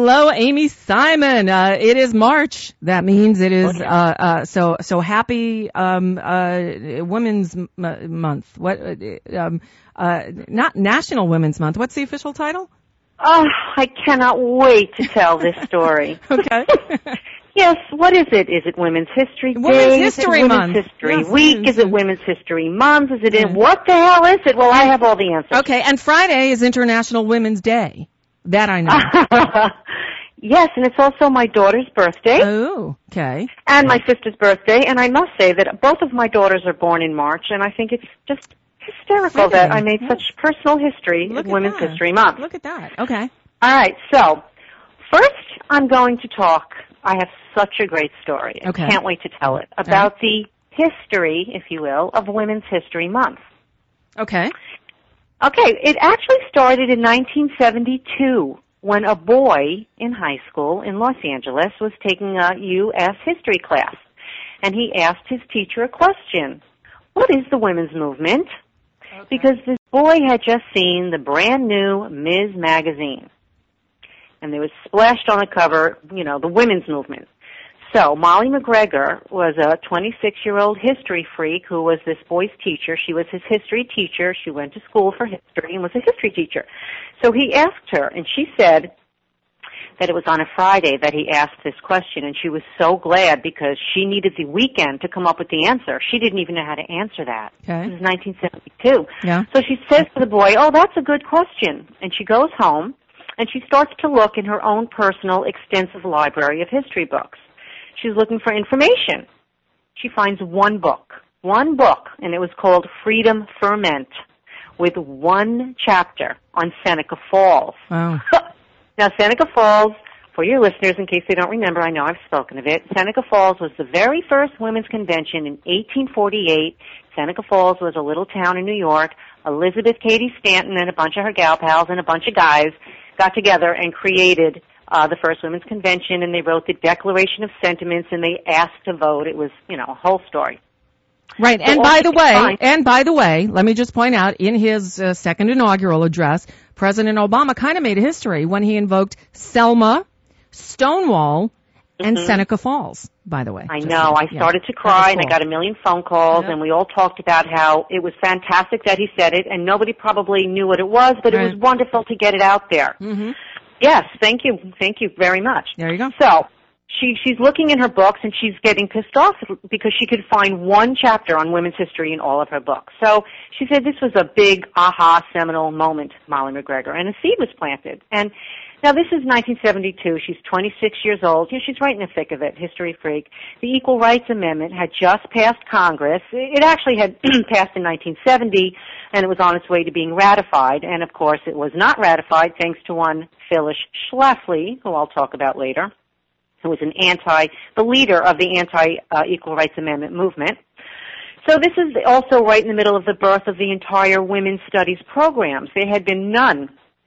Hello, Amy Simon. It is March. That means it is so happy Women's Month. What? Not National Women's Month. What's the official title? Oh, I cannot wait to tell this story. Okay. Yes, what is it? Is it Women's History Day? Women's History Month. Women's History Week? Is it Women's History Month? Is it what the hell is it? Well, I have all the answers. Okay, and Friday is International Women's Day. That I know. Yes, and it's also my daughter's birthday. Oh, okay. And my sister's birthday, and I must say that both of my daughters are born in March, and I think it's just hysterical that I made such personal history of Women's History Month. Look at that. Okay. All right, so first I'm going to talk, I have such a great story. Okay. I can't wait to tell it, about the history, if you will, of Women's History Month. Okay. Okay, it actually started in 1972 when a boy in high school in Los Angeles was taking a U.S. history class, and he asked his teacher a question. What is the women's movement? Okay. Because this boy had just seen the brand new Ms. magazine, and there was splashed on the cover, the women's movement. So Molly McGregor was a 26-year-old history freak who was this boy's teacher. She was his history teacher. She went to school for history and was a history teacher. So he asked her, and she said that it was on a Friday that he asked this question, and she was so glad because she needed the weekend to come up with the answer. She didn't even know how to answer that. Okay. This is 1972. Yeah. So she says to the boy, oh, that's a good question. And she goes home, and she starts to look in her own personal extensive library of history books. She's looking for information. She finds one book, and it was called Freedom Ferment, with one chapter on Seneca Falls. Wow. Now, Seneca Falls, for your listeners, in case they don't remember, I know I've spoken of it, Seneca Falls was the very first women's convention in 1848. Seneca Falls was a little town in New York. Elizabeth Cady Stanton and a bunch of her gal pals and a bunch of guys got together and created the first women's convention, and they wrote the Declaration of Sentiments, and they asked to vote. It was, a whole story. Right, so and by the way, let me just point out, in his second inaugural address, President Obama kind of made a history when he invoked Selma, Stonewall, and Seneca Falls, by the way. I know. I started to cry, and I got a million phone calls, and we all talked about how it was fantastic that he said it, and nobody probably knew what it was, but it was wonderful to get it out there. Mm-hmm. Yes, thank you. Thank you very much. There you go. So she's looking in her books, and she's getting pissed off because she could find one chapter on women's history in all of her books. So she said this was a big aha seminal moment, Molly McGregor, and a seed was planted. And now this is 1972. She's 26 years old. She's right in the thick of it, history freak. The Equal Rights Amendment had just passed Congress. It actually had passed in 1970, and it was on its way to being ratified. And, of course, it was not ratified thanks to one Phyllis Schlafly, who I'll talk about later, who was the leader of the anti-Equal Rights Amendment movement. So this is also right in the middle of the birth of the entire women's studies programs. There had been none.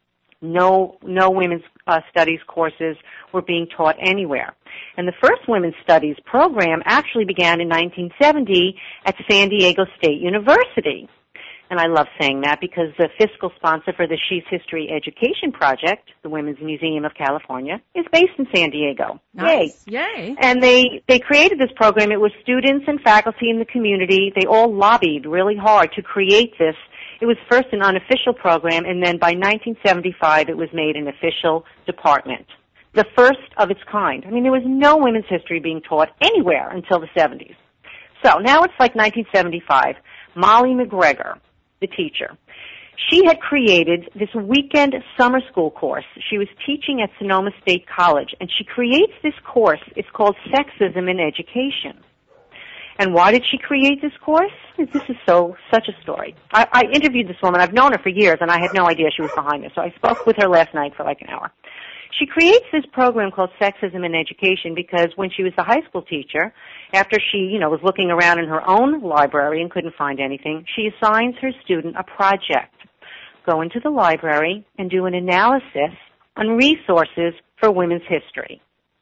No women's studies courses were being taught anywhere. And the first women's studies program actually began in 1970 at San Diego State University. And I love saying that because the fiscal sponsor for the She's History Education Project, the Women's Museum of California, is based in San Diego. Nice. Yay. And they created this program. It was students and faculty in the community. They all lobbied really hard to create this. It was first an unofficial program, and then by 1975 it was made an official department. The first of its kind. I mean, there was no women's history being taught anywhere until the 70s. So now it's like 1975. Molly McGregor, the teacher, she had created this weekend summer school course. She was teaching at Sonoma State College, and she creates this course. It's called Sexism in Education. And why did she create this course? This is such a story. I interviewed this woman. I've known her for years, and I had no idea she was behind this. So I spoke with her last night for like an hour. She creates this program called Sexism in Education because when she was a high school teacher, after she, was looking around in her own library and couldn't find anything, she assigns her student a project. Go into the library and do an analysis on resources for women's history.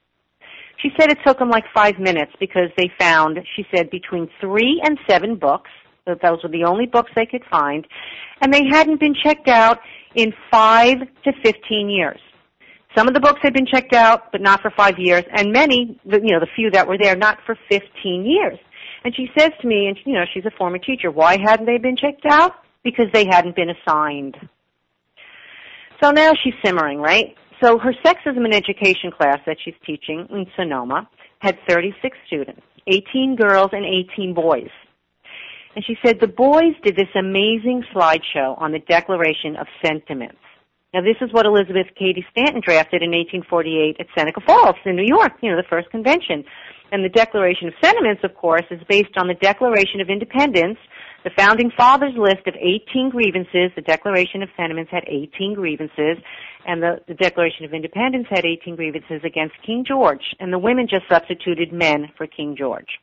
She said it took them like 5 minutes because they found, she said, between 3 and 7 books. Those were the only books they could find. And they hadn't been checked out in 5 to 15 years. Some of the books had been checked out, but not for 5 years, and many, the few that were there, not for 15 years. And she says to me, and she's a former teacher, why hadn't they been checked out? Because they hadn't been assigned. So now she's simmering, right? So her sexism in education class that she's teaching in Sonoma had 36 students, 18 girls and 18 boys. And she said the boys did this amazing slideshow on the Declaration of Sentiments. Now, this is what Elizabeth Cady Stanton drafted in 1848 at Seneca Falls in New York, the first convention. And the Declaration of Sentiments, of course, is based on the Declaration of Independence, the Founding Fathers' list of 18 grievances. The Declaration of Sentiments had 18 grievances, and the Declaration of Independence had 18 grievances against King George, and the women just substituted men for King George.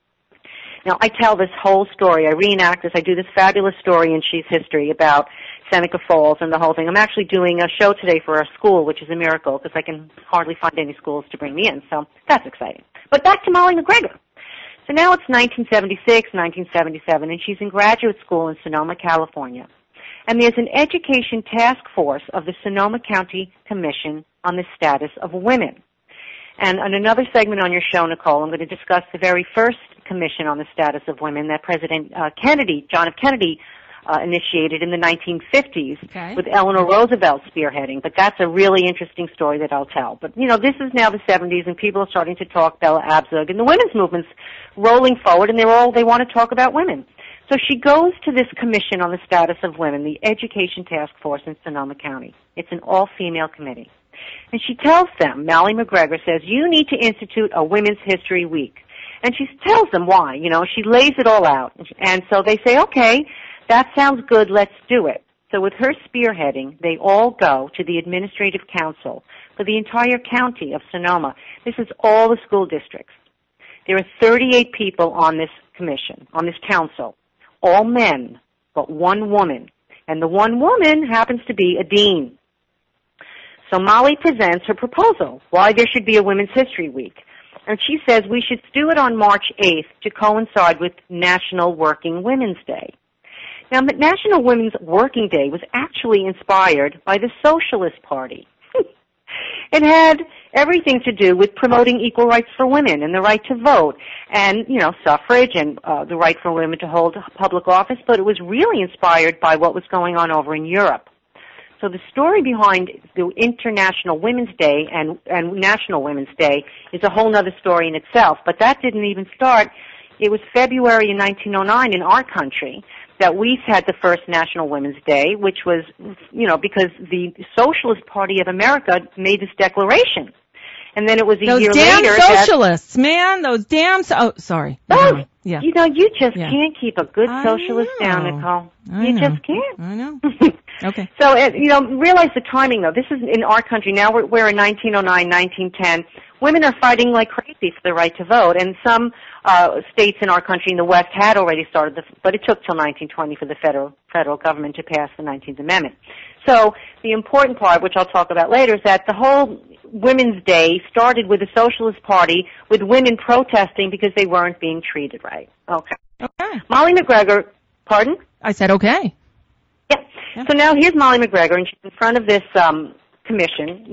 Now, I tell this whole story. I reenact this. I do this fabulous story in She's History about Seneca Falls and the whole thing. I'm actually doing a show today for our school, which is a miracle because I can hardly find any schools to bring me in, so that's exciting. But back to Molly McGregor. So now it's 1976, 1977, and she's in graduate school in Sonoma, California. And there's an education task force of the Sonoma County Commission on the Status of Women. And on another segment on your show, Nicole, I'm going to discuss the very first commission on the status of women that President Kennedy, John F. Kennedy, initiated in the 1950s with Eleanor Roosevelt spearheading. But that's a really interesting story that I'll tell. But, this is now the 70s, and people are starting to talk Bella Abzug, and the women's movement's rolling forward, and they want to talk about women. So she goes to this commission on the status of women, the Education Task Force in Sonoma County. It's an all-female committee. And she tells them, Molly McGregor says, you need to institute a Women's History Week. And she tells them why, she lays it all out. And so they say, okay, that sounds good, let's do it. So with her spearheading, they all go to the Administrative Council for the entire county of Sonoma. This is all the school districts. There are 38 people on this commission, on this council, all men, but one woman. And the one woman happens to be a dean. So Molly presents her proposal, why there should be a Women's History Week. And she says we should do it on March 8th to coincide with National Working Women's Day. Now, National Women's Working Day was actually inspired by the Socialist Party. It had everything to do with promoting equal rights for women and the right to vote and, suffrage and the right for women to hold public office, but it was really inspired by what was going on over in Europe. So the story behind the International Women's Day and National Women's Day is a whole other story in itself, but that didn't even start. It was February in 1909 in our country that we had the first National Women's Day, which was, because the Socialist Party of America made this declaration. And then it was a year later. Those damn socialists, man. Those damn sorry. Oh, yeah. You just can't keep a good socialist down, Nicole. You just can't. I know. Okay. So, realize the timing, though. This is in our country. Now we're in 1909, 1910. Women are fighting like crazy for the right to vote, and some states in our country in the West had already started, but it took till 1920 for the federal government to pass the 19th Amendment. So the important part, which I'll talk about later, is that the whole Women's Day started with the Socialist Party, with women protesting because they weren't being treated right. Okay. Molly McGregor, pardon? I said okay. Yeah. So now here's Molly McGregor, and she's in front of this commission,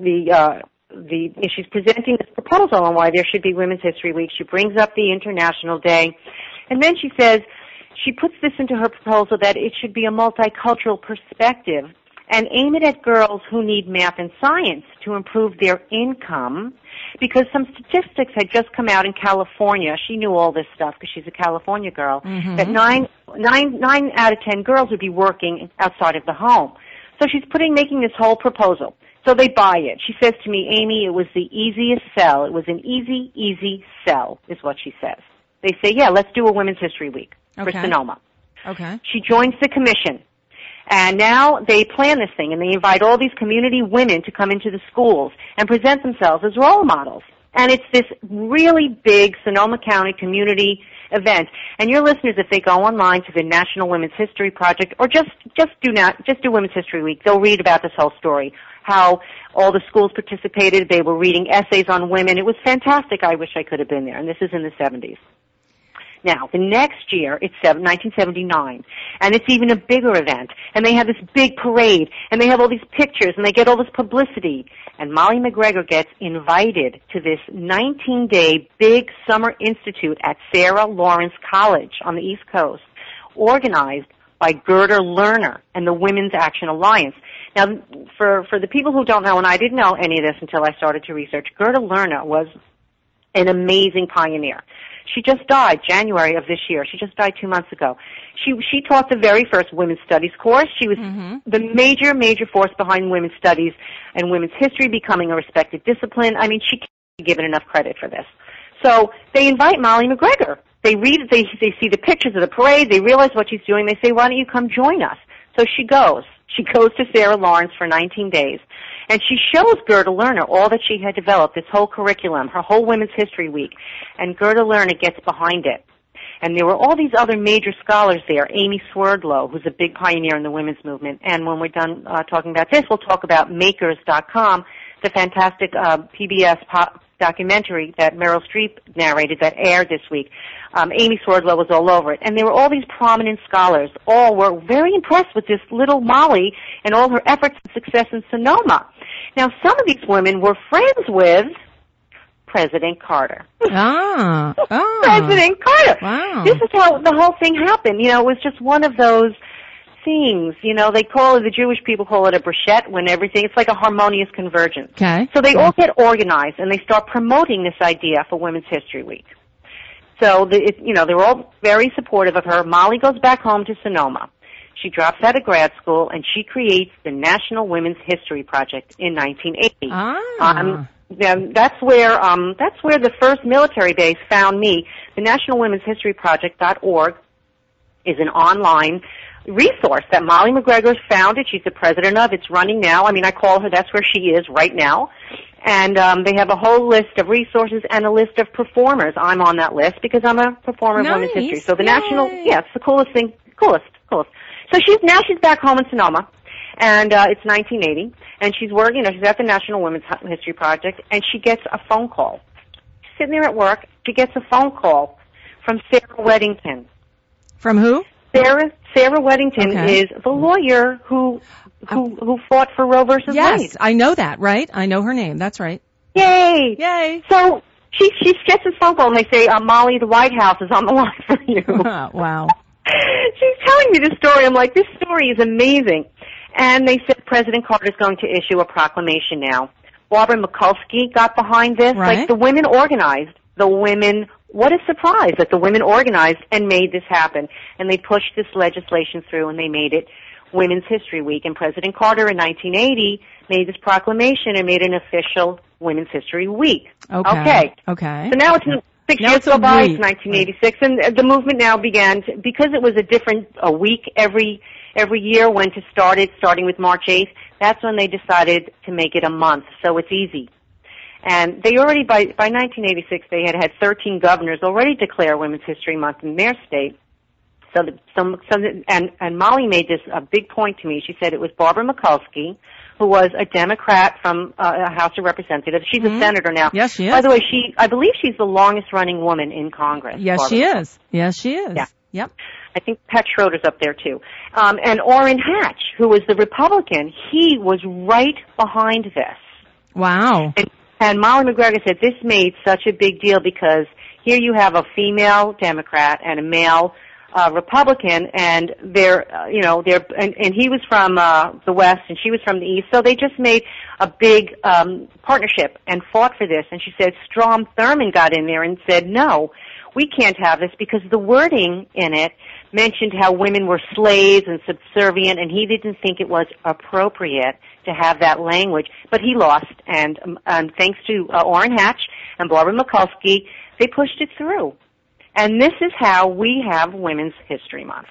she's presenting this proposal on why there should be Women's History Week. She brings up the International Day, and then she says, she puts this into her proposal that it should be a multicultural perspective and aim it at girls who need math and science to improve their income, because some statistics had just come out in California. She knew all this stuff because she's a California girl, that 9 out of 10 girls would be working outside of the home. So she's making this whole proposal. So they buy it. She says to me, Amy, it was the easiest sell. It was an easy sell, is what she says. They say, yeah, let's do a Women's History Week for Sonoma. Okay. She joins the commission. And now they plan this thing, and they invite all these community women to come into the schools and present themselves as role models. And it's this really big Sonoma County community event. And your listeners, if they go online to the National Women's History Project, or just do Women's History Week, they'll read about this whole story, how all the schools participated. They were reading essays on women. It was fantastic. I wish I could have been there. And this is in the 70s. Now, the next year, it's 1979, and it's even a bigger event, and they have this big parade, and they have all these pictures, and they get all this publicity, and Molly McGregor gets invited to this 19-day big summer institute at Sarah Lawrence College on the East Coast, organized by Gerda Lerner and the Women's Action Alliance. Now, for the people who don't know, and I didn't know any of this until I started to research, Gerda Lerner was an amazing pioneer. She just died January of this year. She just died 2 months ago. She taught the very first women's studies course. She was the major force behind women's studies and women's history becoming a respected discipline. I mean, she can't be given enough credit for this. So they invite Molly McGregor. They read it, they see the pictures of the parade, they realize what she's doing, they say, why don't you come join us? So she goes. She goes to Sarah Lawrence for 19 days. And she shows Gerda Lerner all that she had developed, this whole curriculum, her whole Women's History Week. And Gerda Lerner gets behind it. And there were all these other major scholars there. Amy Swerdlow, who's a big pioneer in the women's movement. And when we're done talking about this, we'll talk about Makers.com, the fantastic PBS documentary that Meryl Streep narrated that aired this week. Amy Swerdlow was all over it. And there were all these prominent scholars. All were very impressed with this little Molly and all her efforts and success in Sonoma. Now, some of these women were friends with President Carter. President Carter. Wow. This is how the whole thing happened. You know, it was just one of those things. You know, they call it, the Jewish people call it a bruschette when everything, it's like a harmonious convergence. Okay. So they all get organized and they start promoting this idea for Women's History Week. So, they're all very supportive of her. Molly goes back home to Sonoma. She drops out of grad school and she creates the National Women's History Project in 1980. That's where the first military base found me. The National Women's History Project.org is an online resource that Molly McGregor founded. She's the president of. It's running now. I mean, I call her. That's where she is right now. And they have a whole list of resources and a list of performers. I'm on that list because I'm a performer of women's history. So the national, it's the coolest thing, coolest. So she's back home in Sonoma, and it's 1980, and she's working. She's at the National Women's History Project, and she gets a phone call. She's sitting there at work. She gets a phone call from Sarah Weddington. From who? Sarah Weddington is the lawyer who fought for Roe versus Wade. Yes, I know that, right? I know her name. That's right. Yay! So she gets this phone call and they say, Molly, the White House is on the line for you. Wow. She's telling me this story. I'm like, this story is amazing. And they said President Carter is going to issue a proclamation now. Barbara Mikulski got behind this. Right. Like the women organized. What a surprise that the women organized and made this happen. And they pushed this legislation through and they made it Women's History Week. And President Carter in 1980 made this proclamation and made an official Women's History Week. Okay. So now it's 6 years go by, it's 1986, and the movement now began because it was a week every year when to start it, starting with March 8th, that's when they decided to make it a month, so it's easy. And they already, by 1986, they had 13 governors already declare Women's History Month in their state. So and Molly made this a big point to me. She said it was Barbara Mikulski, who was a Democrat from House of Representatives. She's a senator now. Yes, she is. By the way, I believe she's the longest running woman in Congress. Yes, Barbara she Mikulski. is. Yes, she is. Yeah. Yep. I think Pat Schroeder's up there too. And Orrin Hatch, who was the Republican, he was right behind this. Wow. And Molly McGregor said this made such a big deal because here you have a female Democrat and a male Republican, and and he was from the West and she was from the East, so they just made a big partnership and fought for this. And she said Strom Thurmond got in there and said, no, we can't have this because the wording in it mentioned how women were slaves and subservient, and he didn't think it was appropriate to have that language. But he lost, and thanks to Orrin Hatch and Barbara Mikulski, they pushed it through. And this is how we have Women's History Month.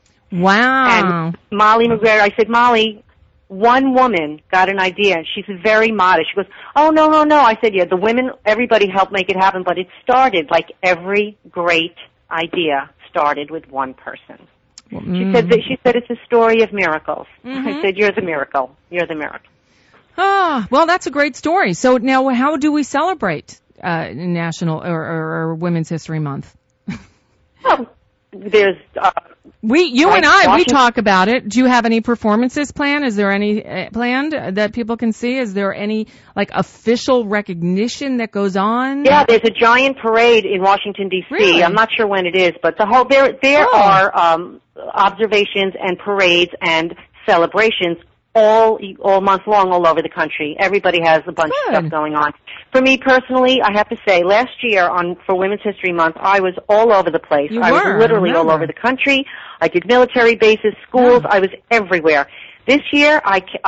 Wow. And Molly McGregor, I said, Molly, one woman got an idea, and she's very modest. She goes, oh, no. I said, yeah, the women, everybody helped make it happen, but it started like every great idea started with one person. She said it's a story of miracles. I said, you're the miracle. You're the miracle. Well, that's a great story. So now how do we celebrate National or Women's History Month? Oh, there's you and I, we talk about it. Do you have any performances planned? Is there any planned that people can see? Is there any like official recognition that goes on? Yeah, there's a giant parade in Washington D.C. Really? I'm not sure when it is, but there are observations and parades and celebrations all month long all over the country. Everybody has a bunch of stuff going on. For me personally, I have to say, last year for Women's History Month, I was all over the place. I was literally all over the country. I did military bases, schools. I was everywhere. This year,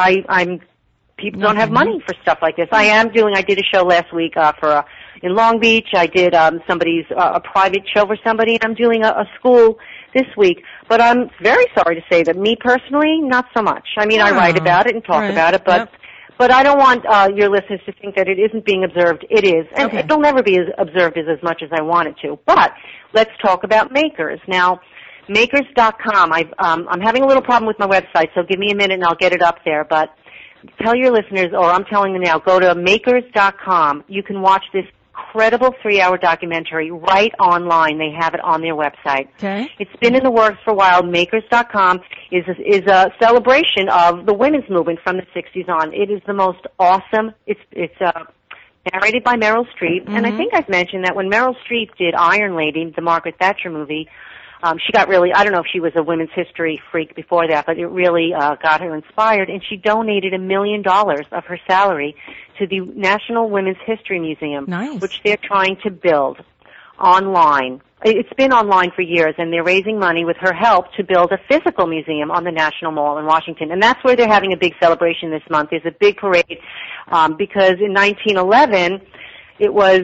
people don't have money for stuff like this. I did a show last week in Long Beach. I did a private show for somebody, and I'm doing a school this week. But I'm very sorry to say that me personally, not so much. I mean, I write about it and talk about it, but I don't want your listeners to think that it isn't being observed. It is, and it'll never be observed as much as I want it to. But let's talk about Makers. Now, Makers.com, I'm having a little problem with my website, so give me a minute and I'll get it up there. But tell your listeners, or I'm telling them now, go to Makers.com. You can watch this incredible 3-hour documentary right online. They have it on their website. Okay. It's been in the works for a while. Makers.com is a celebration of the women's movement from the 60s on. It is the most awesome. It's narrated by Meryl Streep, and I think I've mentioned that when Meryl Streep did Iron Lady, the Margaret Thatcher movie, she got really, I don't know if she was a women's history freak before that, but it really got her inspired, and she donated $1 million of her salary to the National Women's History Museum, which they're trying to build online. It's been online for years, and they're raising money with her help to build a physical museum on the National Mall in Washington, and that's where they're having a big celebration this month. There's a big parade because in 1911, it was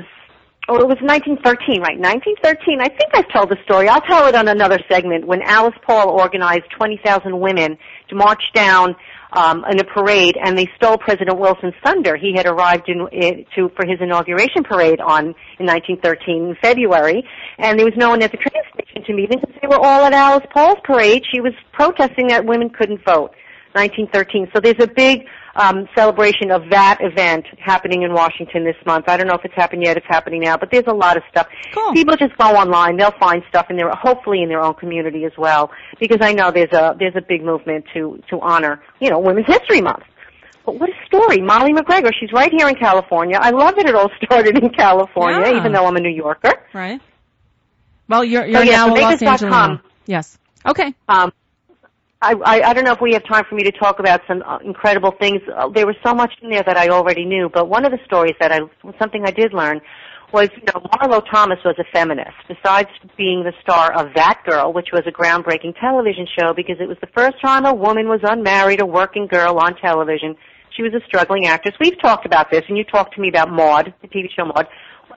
1913, right? 1913. I think I've told the story. I'll tell it on another segment. When Alice Paul organized 20,000 women to march down in a parade, and they stole President Wilson's thunder. He had arrived for his inauguration parade in 1913 in February, and there was no one at the train station to meet him because they were all at Alice Paul's parade. She was protesting that women couldn't vote. 1913. So there's a big celebration of that event happening in Washington this month. I don't know if it's happened yet. It's happening now, but there's a lot of stuff. Cool. People just go online. They'll find stuff hopefully in their own community as well, because I know there's a big movement to honor, Women's History Month. But what a story. Molly McGregor, she's right here in California. I love that it all started in California, even though I'm a New Yorker. Right. Well, you're now a Los Angeles. Yes. Okay. I don't know if we have time for me to talk about some incredible things. There was so much in there that I already knew, but one of the stories something I did learn was, Marlo Thomas was a feminist, besides being the star of That Girl, which was a groundbreaking television show because it was the first time a woman was unmarried, a working girl on television. She was a struggling actress. We've talked about this, and you talked to me about Maude, the TV show Maude.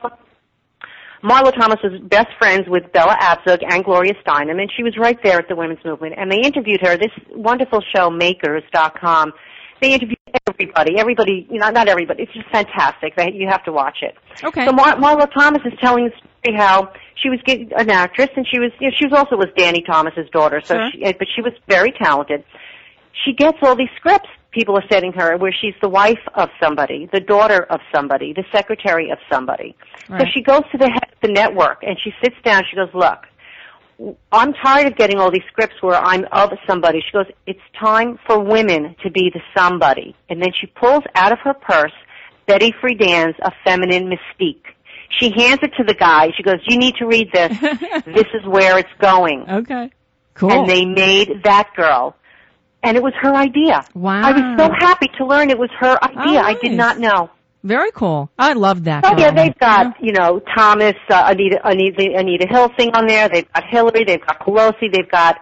Marlo Thomas was best friends with Bella Abzug and Gloria Steinem, and she was right there at the women's movement. And they interviewed her. This wonderful show, Makers.com, they interviewed everybody, not everybody. It's just fantastic. You have to watch it. Okay. So Marlo Thomas is telling the story how she was an actress, and she was also Danny Thomas's daughter. So, sure. But she was very talented. She gets all these scripts people are setting her where she's the wife of somebody, the daughter of somebody, the secretary of somebody. Right. So she goes to the head of the network and she sits down. She goes, look, I'm tired of getting all these scripts where I'm of somebody. She goes, it's time for women to be the somebody. And then she pulls out of her purse Betty Friedan's A Feminine Mystique. She hands it to the guy. She goes, you need to read this. This is where it's going. Okay. Cool. And they made That Girl. And it was her idea. Wow. I was so happy to learn it was her idea. Oh, nice. I did not know. Very cool. I love that. Oh, yeah, they've got, Thomas, Anita Hilsing on there. They've got Hillary. They've got Pelosi. They've got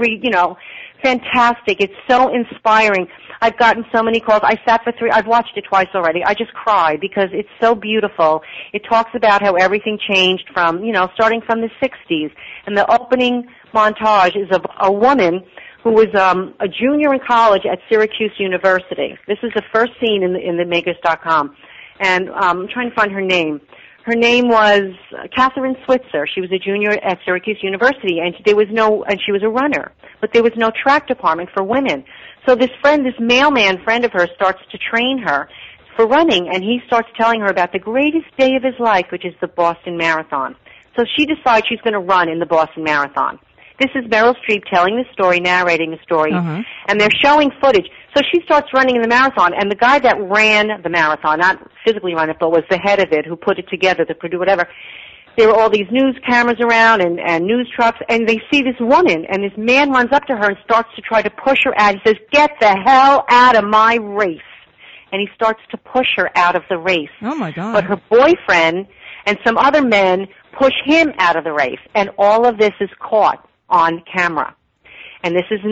fantastic. It's so inspiring. I've gotten so many calls. I've watched it twice already. I just cry because it's so beautiful. It talks about how everything changed from, starting from the 60s. And the opening montage is of a woman who was a junior in college at Syracuse University. This is the first scene in the Makers.com. And I'm trying to find her name. Her name was Catherine Switzer. She was a junior at Syracuse University, and she was a runner, but there was no track department for women. So this mailman friend of hers starts to train her for running, and he starts telling her about the greatest day of his life, which is the Boston Marathon. So she decides she's going to run in the Boston Marathon. This is Meryl Streep telling the story, narrating the story, and they're showing footage. So she starts running in the marathon, and the guy that ran the marathon, not physically ran it, but was the head of it, who put it together, the producer, whatever, there were all these news cameras around and news trucks, and they see this woman, and this man runs up to her and starts to try to push her out. He says, "Get the hell out of my race." And he starts to push her out of the race. Oh, my God. But her boyfriend and some other men push him out of the race, and all of this is caught on camera. And this is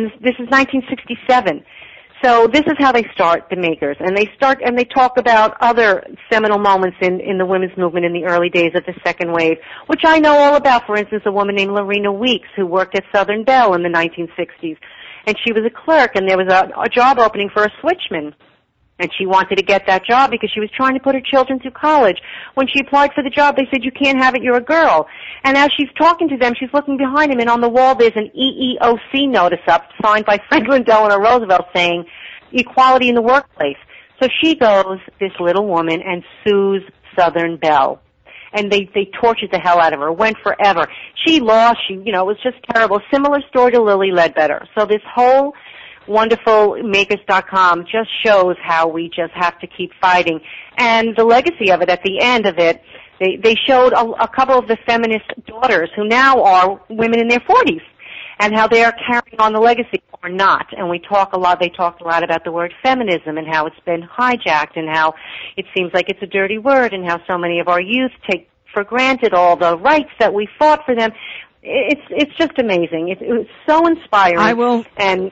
1967. So this is how they start, the makers. And they talk about other seminal moments in the women's movement in the early days of the second wave, which I know all about. For instance, a woman named Lorena Weeks, who worked at Southern Bell in the 1960s. And she was a clerk, and there was a job opening for a switchman. And she wanted to get that job because she was trying to put her children through college. When she applied for the job, they said, "You can't have it, you're a girl." And as she's talking to them, she's looking behind him, and on the wall there's an EEOC notice up, signed by Franklin Delano Roosevelt, saying, "Equality in the workplace." So she goes, this little woman, and sues Southern Bell. And they tortured the hell out of her, went forever. She lost, it was just terrible. Similar story to Lily Ledbetter. So this whole wonderful Makers.com just shows how we just have to keep fighting. And the legacy of it, at the end of it, they showed a couple of the feminist daughters who now are women in their 40s, and how they are carrying on the legacy or not. And they talked a lot about the word feminism and how it's been hijacked and how it seems like it's a dirty word and how so many of our youth take for granted all the rights that we fought for them. It's just amazing. It's so inspiring. I will. And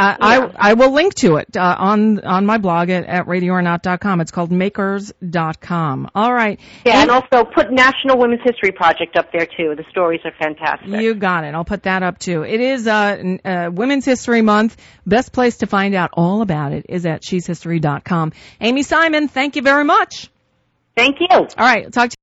I will link to it on my blog at radioornot.com. It's called Makers.com. All right. Yeah, and also put National Women's History Project up there too. The stories are fantastic. You got it. I'll put that up too. It is Women's History Month. Best place to find out all about it is at sheshistory.com. Amy Simon, thank you very much. Thank you. All right. Talk to you.